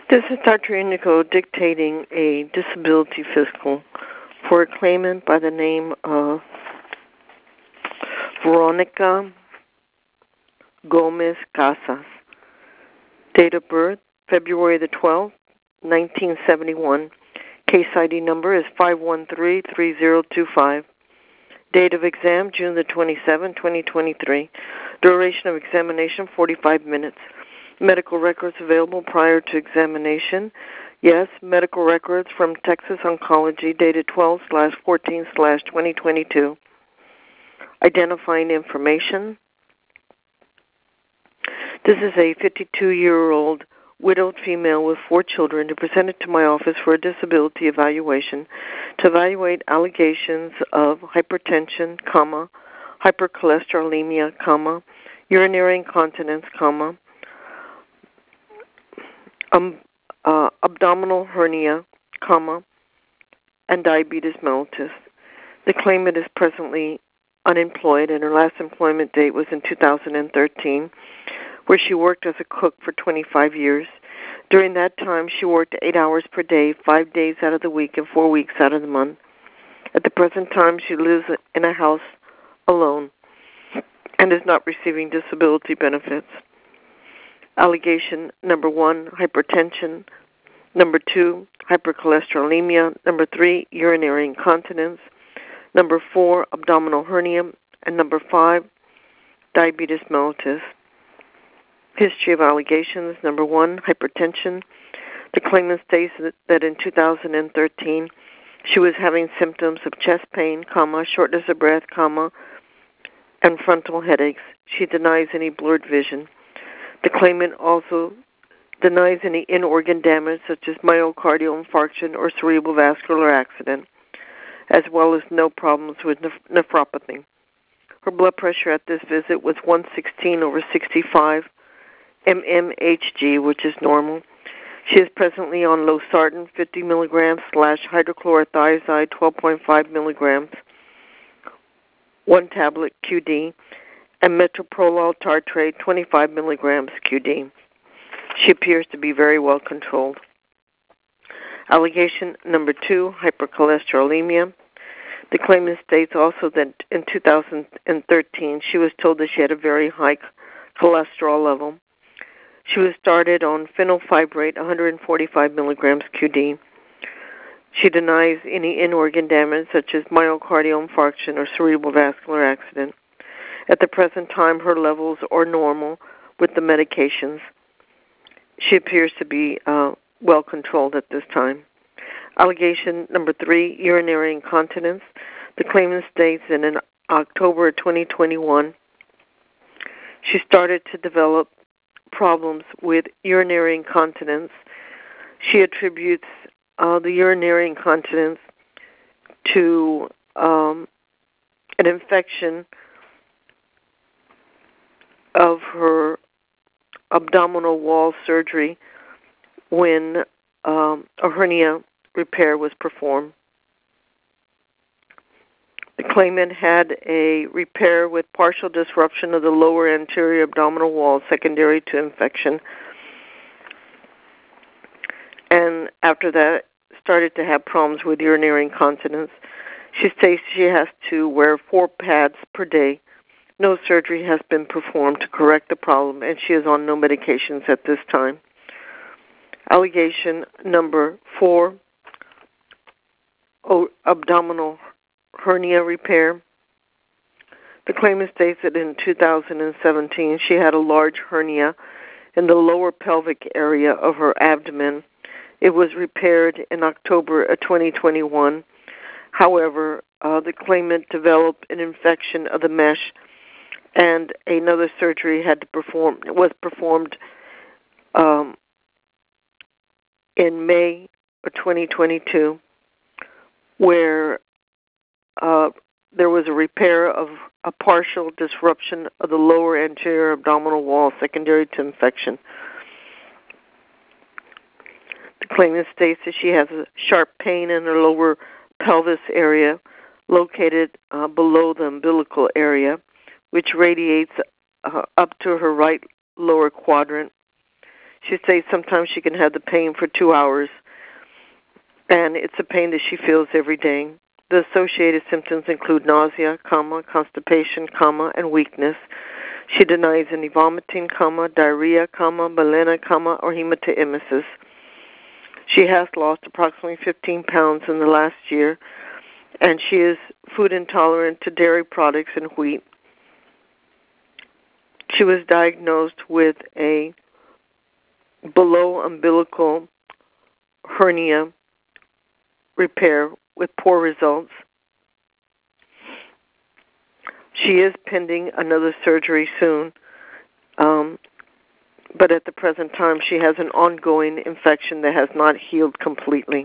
This is Dr. Indigo dictating a disability fiscal for a claimant by the name of Veronica Gomez Casas. Date of birth, February the 12th, 1971. Case ID number is 5133025. Date of exam, June the 27th, 2023. Duration of examination, 45 minutes. Medical records available prior to examination. Yes, medical records from Texas Oncology dated 12/14/2022. Identifying information. This is a 52-year-old widowed female with 4 children who presented to my office for a disability evaluation to evaluate allegations of hypertension, hypercholesterolemia, urinary incontinence, abdominal hernia, and diabetes mellitus. The claimant is presently unemployed, and her last employment date was in 2013, where she worked as a cook for 25 years. During that time, she worked 8 hours per day, 5 days out of the week, and 4 weeks out of the month. At the present time, she lives in a house alone and is not receiving disability benefits. Allegation number 1, hypertension. Number 2, hypercholesterolemia. Number 3, urinary incontinence. Number 4, abdominal hernia. And number 5, diabetes mellitus. History of allegations. Number 1, hypertension. The claimant states that in 2013 she was having symptoms of chest pain, shortness of breath, and frontal headaches. She denies any blurred vision. The claimant also denies any in-organ damage such as myocardial infarction or cerebral vascular accident, as well as no problems with nephropathy. Her blood pressure at this visit was 116/65 mmHg, which is normal. She is presently on losartan 50 milligrams / hydrochlorothiazide 12.5 milligrams, 1 tablet QD, and metoprolol tartrate 25 milligrams QD. She appears to be very well controlled. Allegation number 2, hypercholesterolemia. The claimant states also that in 2013 she was told that she had a very high cholesterol level. She was started on phenylfibrate 145 milligrams QD. She denies any in-organ damage such as myocardial infarction or cerebral vascular accident. At the present time, her levels are normal with the medications. She appears to be well controlled at this time. Allegation number 3, urinary incontinence. The claimant states that in October 2021, she started to develop problems with urinary incontinence. She attributes the urinary incontinence to an infection of her abdominal wall surgery when a hernia repair was performed. The claimant had a repair with partial disruption of the lower anterior abdominal wall secondary to infection, and after that started to have problems with urinary incontinence. She states she has to wear 4 pads per day. No surgery has been performed to correct the problem, and she is on no medications at this time. Allegation number 4, abdominal hernia repair. The claimant states that in 2017 she had a large hernia in the lower pelvic area of her abdomen. It was repaired in October of 2021. However, the claimant developed an infection of the mesh, and another surgery was performed in May of 2022, where there was a repair of a partial disruption of the lower anterior abdominal wall secondary to infection. The claimant states that she has a sharp pain in her lower pelvis area located below the umbilical area, which radiates up to her right lower quadrant. She states sometimes she can have the pain for 2 hours, and it's a pain that she feels every day. The associated symptoms include nausea, constipation, and weakness. She denies any vomiting, diarrhea, melena, or hematemesis. She has lost approximately 15 pounds in the last year, and she is food intolerant to dairy products and wheat. She was diagnosed with a below umbilical hernia repair with poor results. She is pending another surgery soon, but at the present time she has an ongoing infection that has not healed completely.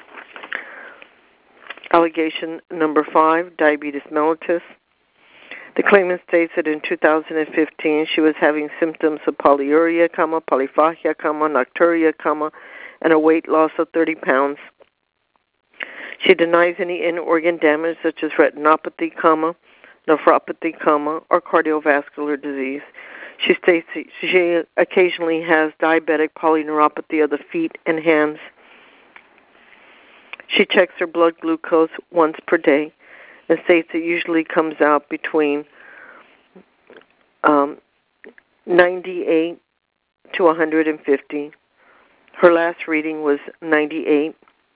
Allegation number 5, diabetes mellitus. The claimant states that in 2015 she was having symptoms of polyuria, polyphagia, nocturia, and a weight loss of 30 pounds. She denies any in-organ damage such as retinopathy, nephropathy, or cardiovascular disease. She states that she occasionally has diabetic polyneuropathy of the feet and hands. She checks her blood glucose once per day and states it usually comes out between 98 to 150. Her last reading was 98.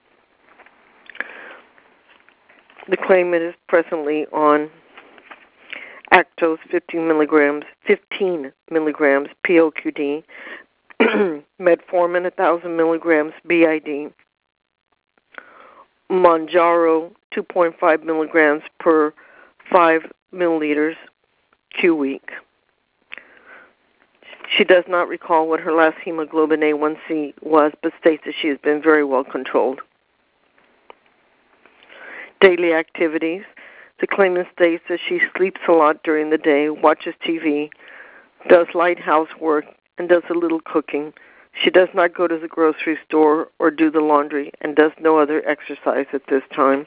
The claimant is presently on Actos 15 milligrams POQD, metformin 1,000 milligrams BID, Mounjaro 2.5 milligrams per 5 milliliters Q week. She does not recall what her last hemoglobin A1C was, but states that she has been very well controlled. Daily activities. The claimant states that she sleeps a lot during the day, watches TV, does light housework, and does a little cooking. She does not go to the grocery store or do the laundry and does no other exercise at this time.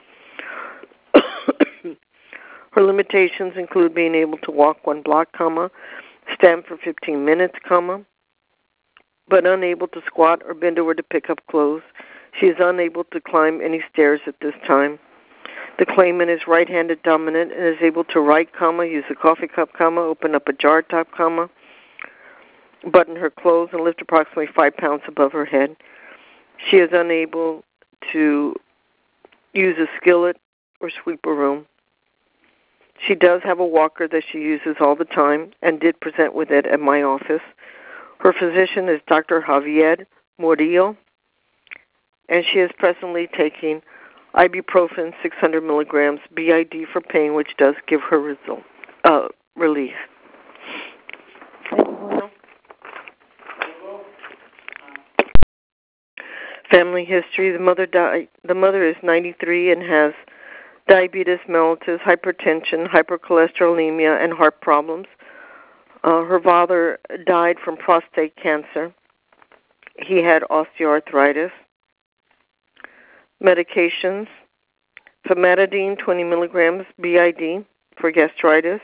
Her limitations include being able to walk 1 block, stand for 15 minutes, but unable to squat or bend over to pick up clothes. She is unable to climb any stairs at this time. The claimant is right-handed dominant and is able to write, use a coffee cup, open up a jar top, button her clothes, and lift approximately 5 pounds above her head. She is unable to use a skillet or sweep a room. She does have a walker that she uses all the time and did present with it at my office. Her physician is Dr. Javier Murillo, and she is presently taking ibuprofen 600 milligrams BID for pain, which does give her relief. Family history: the mother died. The mother is 93 and has diabetes mellitus, hypertension, hypercholesterolemia, and heart problems. Her father died from prostate cancer. He had osteoarthritis. Medications: famotidine 20 milligrams BID for gastritis,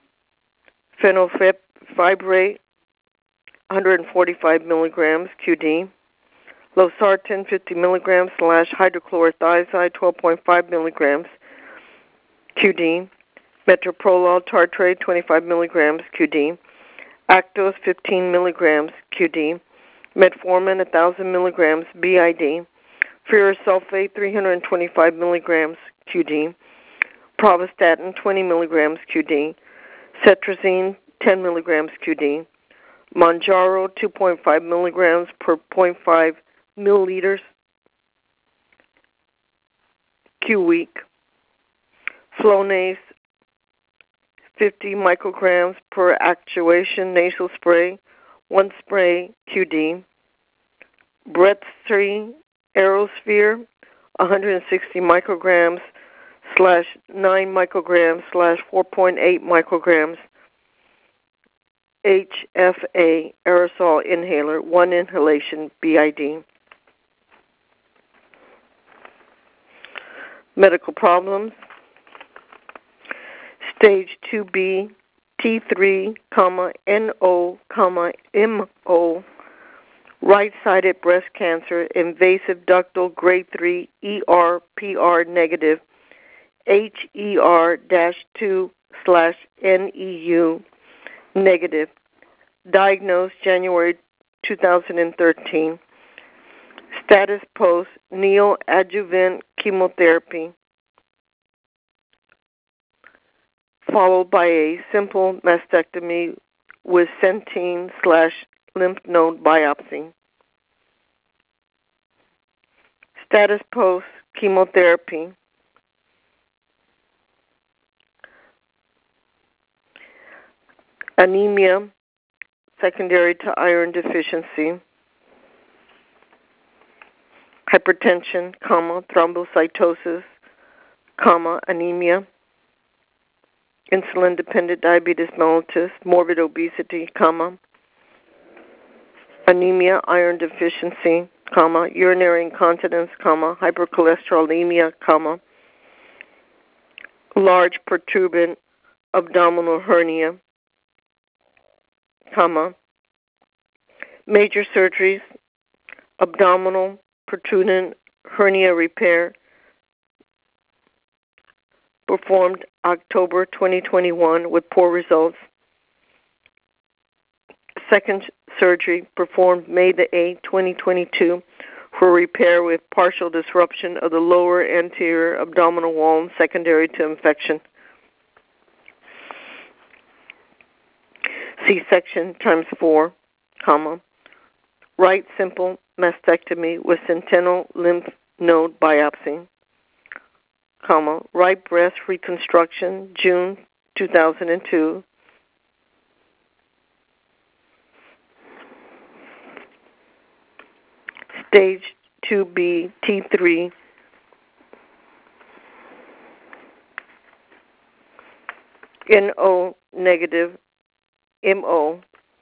fenofibrate 145 milligrams QD, losartan 50 milligrams / hydrochlorothiazide 12.5 milligrams QD, metoprolol tartrate 25 milligrams QD, Actos 15 milligrams QD, metformin 1,000 milligrams BID, ferrous sulfate 325 milligrams QD, pravastatin 20 milligrams QD, cetrizine 10 milligrams QD, Mounjaro 2.5 milligrams per 0.5 milliliters Q week, Flonase 50 micrograms per actuation nasal spray, 1 spray QD, Breztri Aerosphere 160 micrograms / 9 micrograms / 4.8 micrograms HFA aerosol inhaler, 1 inhalation BID. Medical problems: stage 2B, T3, NO, MO, right-sided breast cancer, invasive ductal grade 3 ER/PR negative, HER-2/NEU negative, diagnosed January 2013. Status post neoadjuvant chemotherapy, followed by a simple mastectomy with Centene/lymph node biopsy. Status post chemotherapy, anemia secondary to iron deficiency, hypertension, thrombocytosis, anemia, insulin-dependent diabetes mellitus, morbid obesity, anemia, iron deficiency, urinary incontinence, hypercholesterolemia, large protuberant abdominal hernia, major surgeries, abdominal protruding hernia repair, performed October 2021 with poor results. Second surgery performed May the 8th, 2022 for repair with partial disruption of the lower anterior abdominal wall secondary to infection. C-section times 4, right simple mastectomy with sentinel lymph node biopsy, right breast reconstruction, June 2002. Stage 2B T3, NO negative, MO.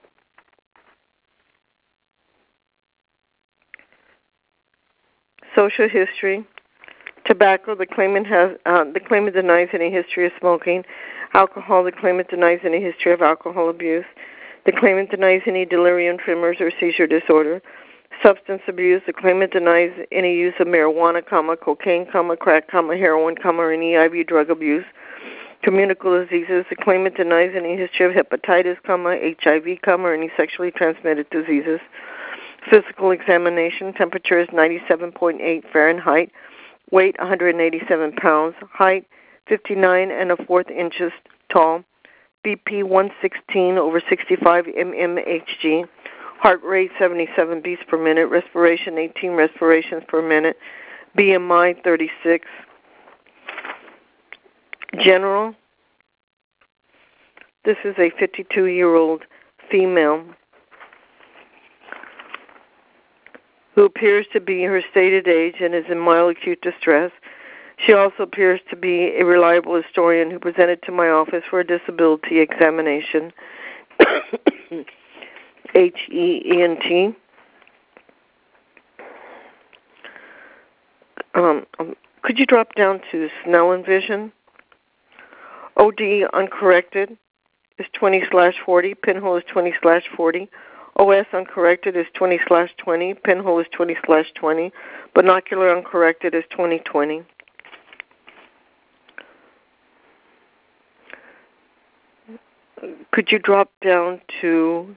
Social history: tobacco. The claimant denies any history of smoking. Alcohol. The claimant denies any history of alcohol abuse. The claimant denies any delirium tremors or seizure disorder. Substance abuse. The claimant denies any use of marijuana, cocaine, crack, heroin, or any IV drug abuse. Communicable diseases. The claimant denies any history of hepatitis, HIV, or any sexually transmitted diseases. Physical examination. Temperature is 97.8 Fahrenheit. Weight 187 pounds. Height 59 1/4 inches tall. BP 116/65 mmHg. Heart rate 77 beats per minute. Respiration 18 respirations per minute. BMI 36. General. This is a 52-year-old female who appears to be her stated age and is in mild acute distress. She also appears to be a reliable historian who presented to my office for a disability examination. HEENT. Could you drop down to Snellen vision? OD uncorrected is 20/40. Pinhole is 20/40. OS uncorrected is 20/20. Pinhole is 20/20. Binocular uncorrected is 20/20. Could you drop down to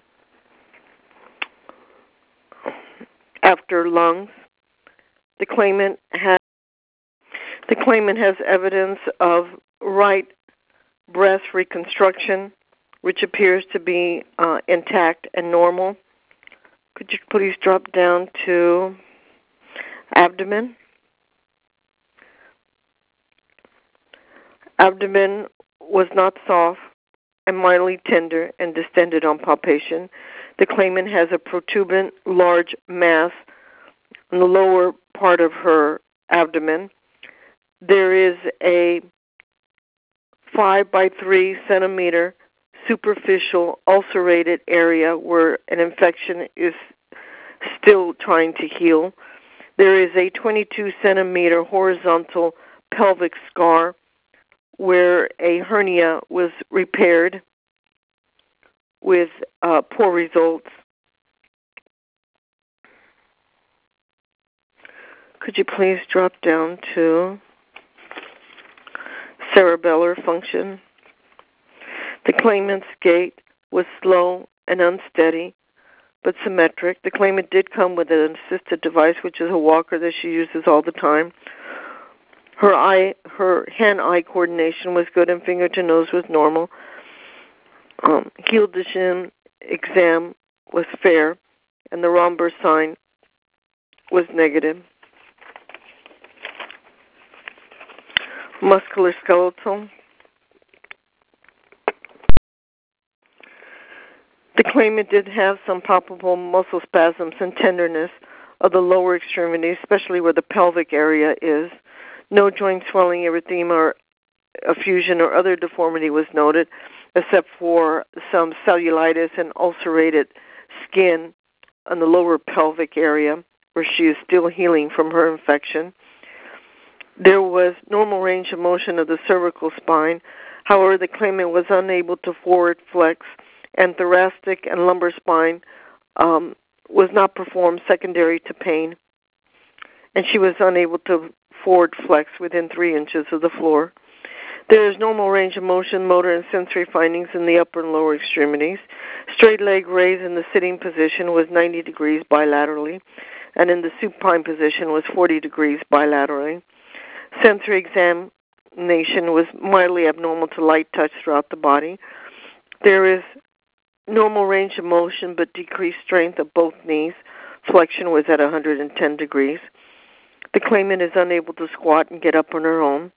after lungs? The claimant has evidence of right breast reconstruction, which appears to be intact and normal. Could you please drop down to abdomen? Abdomen was not soft and mildly tender and distended on palpation. The claimant has a protuberant large mass in the lower part of her abdomen. There is a 5 by 3 centimeter superficial ulcerated area where an infection is still trying to heal. There is a 22 centimeter horizontal pelvic scar where a hernia was repaired with poor results. Could you please drop down to cerebellar function? The claimant's gait was slow and unsteady, but symmetric. The claimant did come with an assisted device, which is a walker that she uses all the time. Her hand-eye coordination was good, and finger-to-nose was normal. Heel-to-shin exam was fair, and the Romberg sign was negative. Musculoskeletal. The claimant did have some palpable muscle spasms and tenderness of the lower extremities, especially where the pelvic area is. No joint swelling, erythema, or effusion or other deformity was noted, except for some cellulitis and ulcerated skin on the lower pelvic area, where she is still healing from her infection. There was normal range of motion of the cervical spine. However, the claimant was unable to forward flex, and thoracic and lumbar spine was not performed secondary to pain. And she was unable to forward flex within 3 inches of the floor. There is normal range of motion, motor, and sensory findings in the upper and lower extremities. Straight leg raise in the sitting position was 90 degrees bilaterally, and in the supine position was 40 degrees bilaterally. Sensory examination was mildly abnormal to light touch throughout the body. There is normal range of motion but decreased strength of both knees. Flexion was at 110 degrees. The claimant is unable to squat and get up on her own.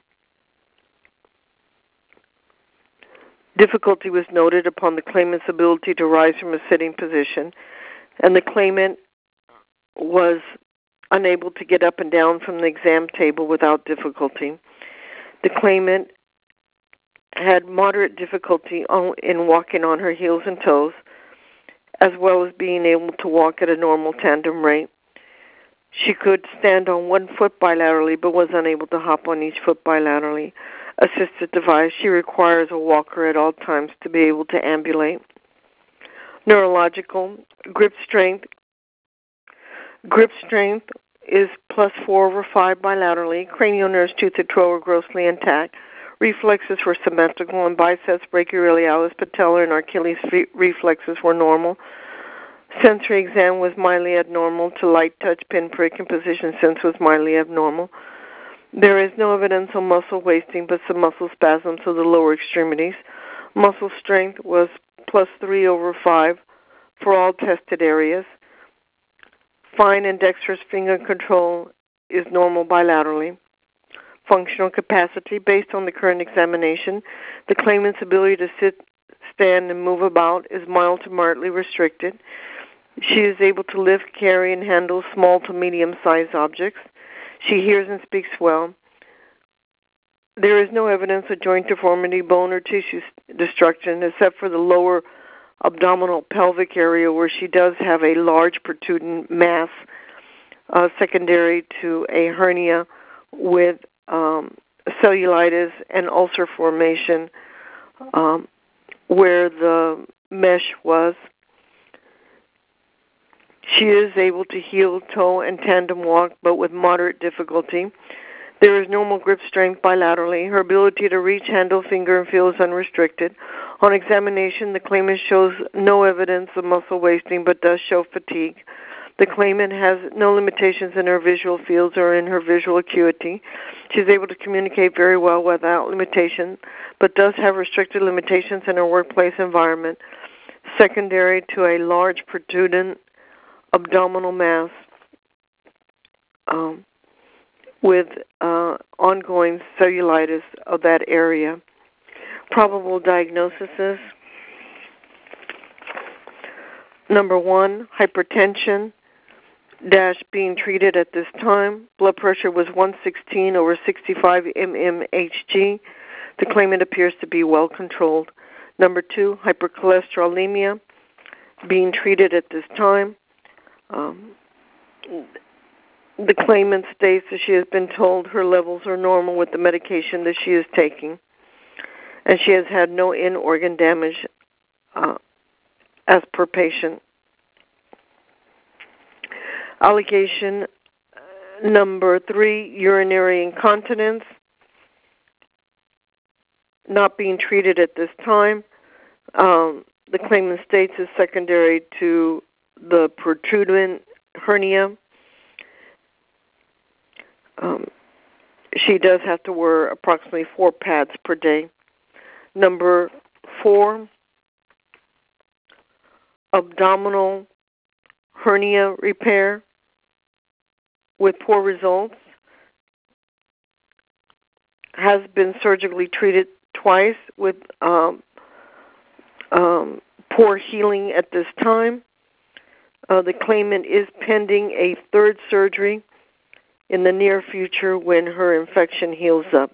Difficulty was noted upon the claimant's ability to rise from a sitting position, and the claimant was unable to get up and down from the exam table without difficulty. The claimant had moderate difficulty in walking on her heels and toes, as well as being able to walk at a normal tandem rate. She could stand on one foot bilaterally, but was unable to hop on each foot bilaterally. Assisted device, she requires a walker at all times to be able to ambulate. Neurological, grip strength. Grip strength is +4/5 bilaterally. Cranial nerves, tooth and toe were grossly intact. Reflexes were symmetrical, and biceps, brachioradialis, patellar, and Achilles reflexes were normal. Sensory exam was mildly abnormal to light touch, pinprick, and position sense was mildly abnormal. There is no evidence of muscle wasting, but some muscle spasms of the lower extremities. Muscle strength was +3/5 for all tested areas. Fine and dexterous finger control is normal bilaterally. Functional capacity, based on the current examination, the claimant's ability to sit, stand, and move about is mild to moderately restricted. She is able to lift, carry, and handle small to medium-sized objects. She hears and speaks well. There is no evidence of joint deformity, bone, or tissue destruction, except for the lower abdominal pelvic area, where she does have a large protruding mass secondary to a hernia with cellulitis and ulcer formation where the mesh was. She is able to heel, toe, and tandem walk, but with moderate difficulty. There is normal grip strength bilaterally. Her ability to reach, handle, finger, and feel is unrestricted. On examination, the claimant shows no evidence of muscle wasting, but does show fatigue. The claimant has no limitations in her visual fields or in her visual acuity. She is able to communicate very well without limitation, but does have restricted limitations in her workplace environment, secondary to a large protruding abdominal mass with ongoing cellulitis of that area. Probable diagnoses: number 1, hypertension, being treated at this time. Blood pressure was 116/65 mmHg. The claimant appears to be well controlled. Number 2, hypercholesterolemia, being treated at this time. The claimant states that she has been told her levels are normal with the medication that she is taking, and she has had no in-organ damage as per patient. Allegation Number 3, urinary incontinence, not being treated at this time. The claimant states is secondary to the protruding hernia. She does have to wear approximately 4 pads per day. Number 4, abdominal hernia repair with poor results. Has been surgically treated twice with poor healing at this time. The claimant is pending a 3rd surgery in the near future when her infection heals up.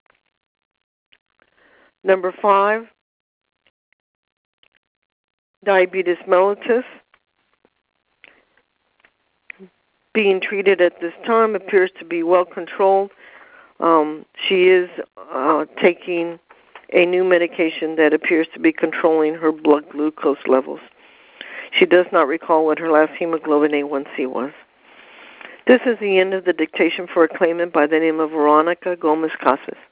Number 5, diabetes mellitus. Being treated at this time, appears to be well controlled. She is taking a new medication that appears to be controlling her blood glucose levels. She does not recall what her last hemoglobin A1C was. This is the end of the dictation for a claimant by the name of Veronica Gomez Casas.